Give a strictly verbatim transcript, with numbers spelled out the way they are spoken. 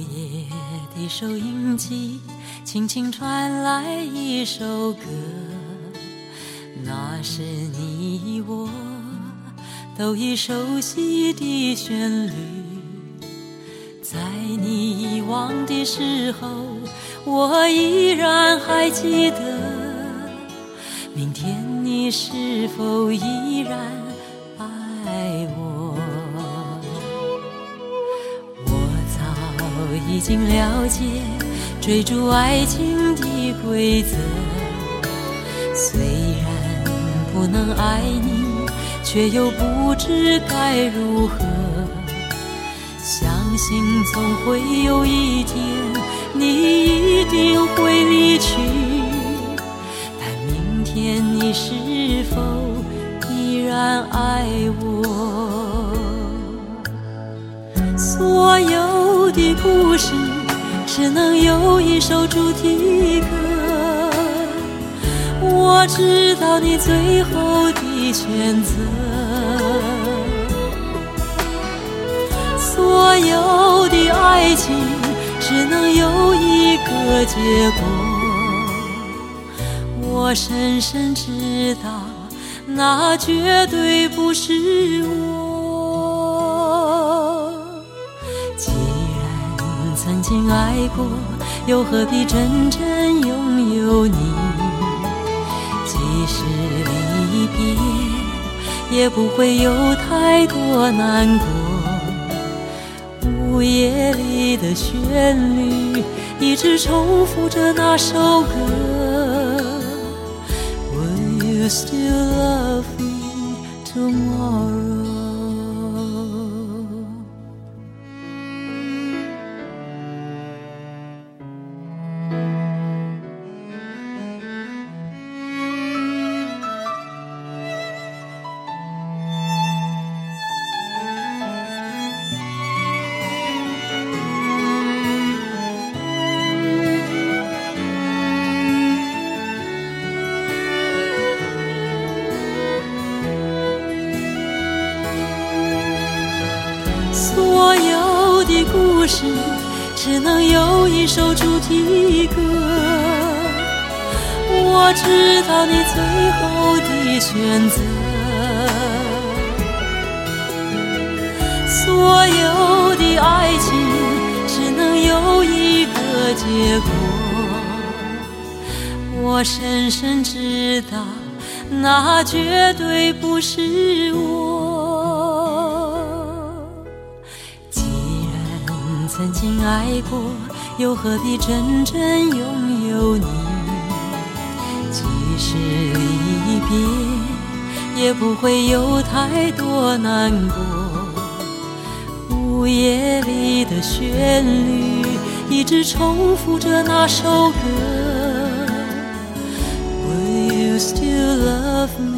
夜的收音机轻轻传来一首歌，那是你我都已熟悉的旋律。在你遗忘的时候，我依然还记得，明天你是否依然爱我？我早已经了解追逐爱情的规则，虽然不能爱你，却又不知该如何。相信总会有一天你一定会离去，但明天你是否依然爱我？所有的故事只能有一首主题歌，我知道你最后的选择。所有的爱情只能有一个结果，我深深知道那绝对不是我。既然曾经爱过，又何必真正拥有你？即使离别，也不会有太多难过。午夜里的旋律一直重复着那首歌， Will you still love me tomorrow？ 所有的故事只能有一首主题歌，我知道你最后的选择。所有的爱情只能有一个结果，我深深知道那绝对不是我。曾经爱过，又何必真正拥有你？即使离别，也不会有太多难过。午夜里的旋律一直重复着那首歌， Will you still love me